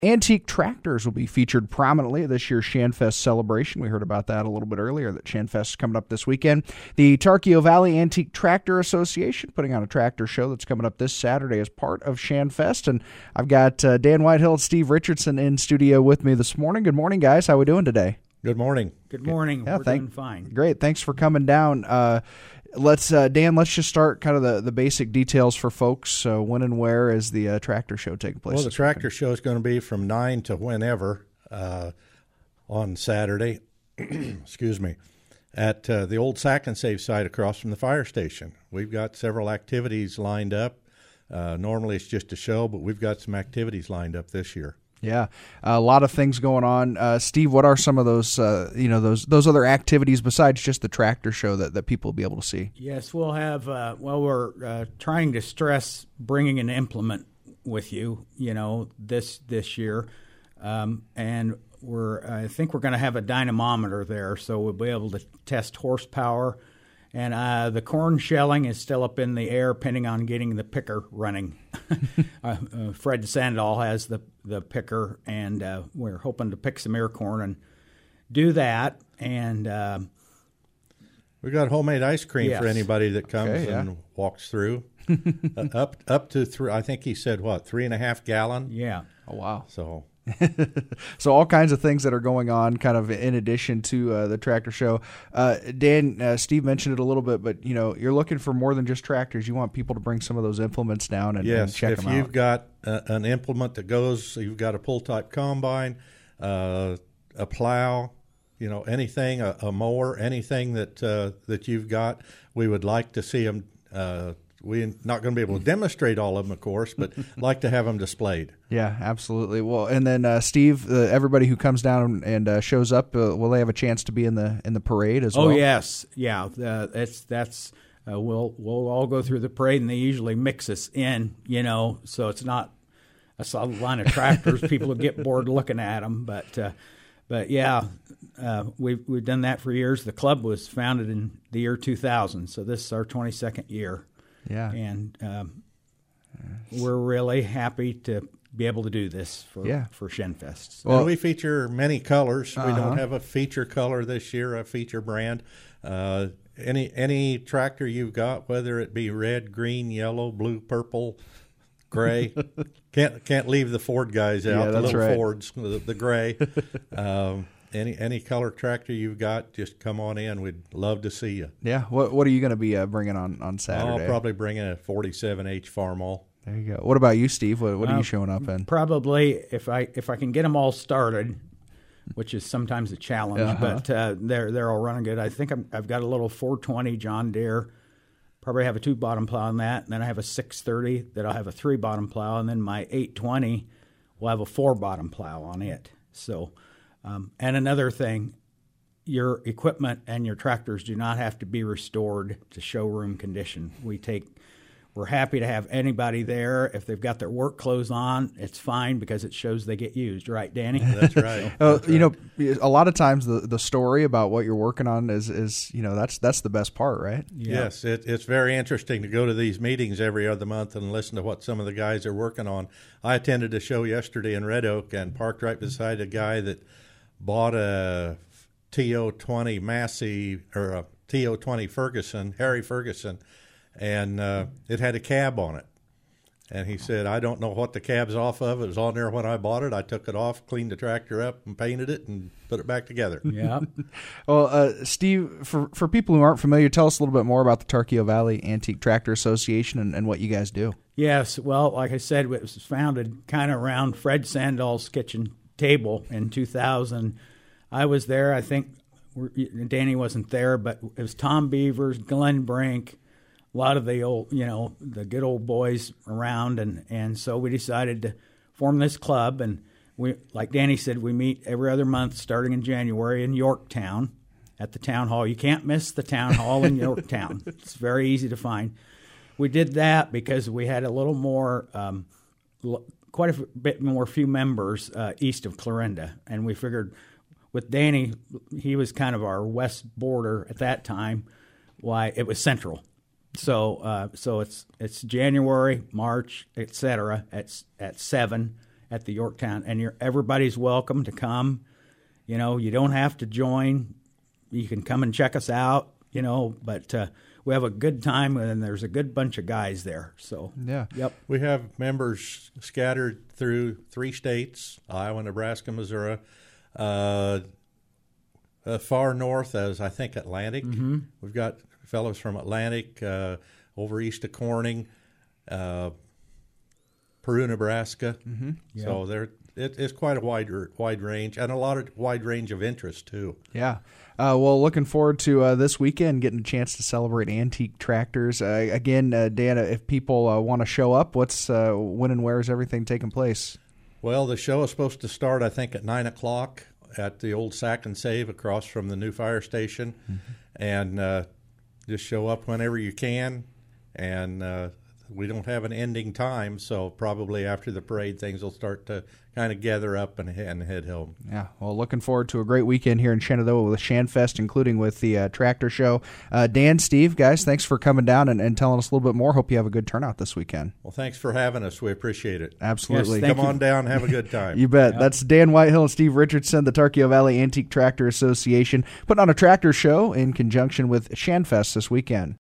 Antique tractors will be featured prominently at this year's ShanFest celebration. We heard about that a little bit earlier, that ShanFest is coming up this weekend. The Tarkio Valley Antique Tractor Association putting on a tractor show that's coming up this Saturday as part of ShanFest. And I've got Dan Whitehill and Steve Richardson in studio with me this morning. Good morning, guys. How are we doing today? Good morning. Good morning. Yeah, We're doing fine. Great. Thanks for coming down. Dan, let's just start kind of the basic details for folks. When and where is the tractor show taking place? Well, the tractor show is going to be from 9 to whenever on Saturday, excuse me, at the old Sack and Save site across from the fire station. We've got several activities lined up. Normally it's just a show, but we've got some activities lined up this year. Yeah, a lot of things going on. Steve, what are some of those, those other activities besides just the tractor show that people will be able to see? Yes, we'll have, we're trying to stress bringing an implement with you, this year. And I think we're going to have a dynamometer there, so we'll be able to test horsepower. And the corn shelling is still up in the air, pending on getting the picker running. Fred Sandahl has the picker, and we're hoping to pick some ear corn and do that. And we've got homemade ice cream yes. for anybody that comes and walks through. up to three. I think he said 3.5 gallon. Yeah. Oh wow. So all kinds of things that are going on kind of in addition to the tractor show. Dan, Steve mentioned it a little bit, but you're looking for more than just tractors. You want people to bring some of those implements down and check them out. If you've got an implement that goes, you've got a pull-type combine, a plow, anything, a mower, anything that you've got, we would like to see them. We're not going to be able to demonstrate all of them, of course, but like to have them displayed. Yeah, absolutely. Well, and then Steve, everybody who comes down and shows up, will they have a chance to be in the parade as well? Oh yes, yeah. That's we'll all go through the parade, and they usually mix us in, so it's not a solid line of tractors. People will get bored looking at them, but yeah, we've done that for years. The club was founded in the year 2000, so this is our 22nd year. Yeah, and we're really happy to be able to do this for ShenFest. Well, we feature many colors. We don't have a feature color this year, a feature brand. Any tractor you've got, whether it be red, green, yellow, blue, purple, gray, can't leave the Ford guys out. Yeah, the little right. Fords, the gray. Any color tractor you've got, just come on in. We'd love to see you. Yeah. What are you going to be bringing on Saturday? I'll probably bring in a 47H Farmall. There you go. What about you, Steve? What are you showing up in? Probably, if I can get them all started, which is sometimes a challenge, but they're all running good. I think I've got a little 420 John Deere. Probably have a 2-bottom plow on that, and then I have a 630 that I'll have a 3-bottom plow, and then my 820 will have a 4-bottom plow on it. So. And another thing, your equipment and your tractors do not have to be restored to showroom condition. We're happy to have anybody there. If they've got their work clothes on, it's fine because it shows they get used. Right, Danny? That's right. A lot of times the story about what you're working on is that's the best part, right? Yeah. Yes, it's very interesting to go to these meetings every other month and listen to what some of the guys are working on. I attended a show yesterday in Red Oak and parked right beside a guy that bought a TO20 Massey or a TO20 Ferguson, Harry Ferguson, and it had a cab on it. And he said, I don't know what the cab's off of. It was on there when I bought it. I took it off, cleaned the tractor up, and painted it, and put it back together. Yeah. Well, Steve, for people who aren't familiar, tell us a little bit more about the Tarkio Valley Antique Tractor Association and what you guys do. Yes. Well, like I said, it was founded kind of around Fred Sandahl's kitchen table in 2000. I was there. I think Danny wasn't there, but it was Tom Beavers, Glenn Brink, a lot of the old, the good old boys around, and so we decided to form this club. And we, like Danny said, we meet every other month starting in January in Yorktown at the town hall. You can't miss the town hall in Yorktown. It's very easy to find. We did that because we had a little more. Quite a bit more few members east of Clarinda, and we figured with Danny, he was kind of our west border at that time. Why it was central, so it's January, March, etc. at 7, at the Yorktown, and everybody's welcome to come. You know, you don't have to join. You can come and check us out, you know, but we have a good time, and there's a good bunch of guys there. So, yeah. Yep. We have members scattered through 3 states, Iowa, Nebraska, Missouri, far north as I think Atlantic. Mm-hmm. We've got fellows from Atlantic, over east of Corning, Peru, Nebraska. Mm-hmm. Yeah. So it's quite a wide range, and a lot of wide range of interest too. Yeah. Well, looking forward to this weekend, getting a chance to celebrate antique tractors. Again, Dan, if people want to show up, when and where is everything taking place? Well, the show is supposed to start, I think, at 9 o'clock at the old Sack and Save across from the new fire station. Mm-hmm. And just show up whenever you can. And we don't have an ending time, so probably after the parade, things will start to kind of gather up and head home. Yeah, well, looking forward to a great weekend here in Shenandoah with ShanFest, including with the tractor show. Dan, Steve, guys, thanks for coming down and telling us a little bit more. Hope you have a good turnout this weekend. Well, thanks for having us. We appreciate it. Absolutely. Yes, Come on down, have a good time. You bet. Yep. That's Dan Whitehill and Steve Richardson, the Tarkio Valley Antique Tractor Association, putting on a tractor show in conjunction with ShanFest this weekend.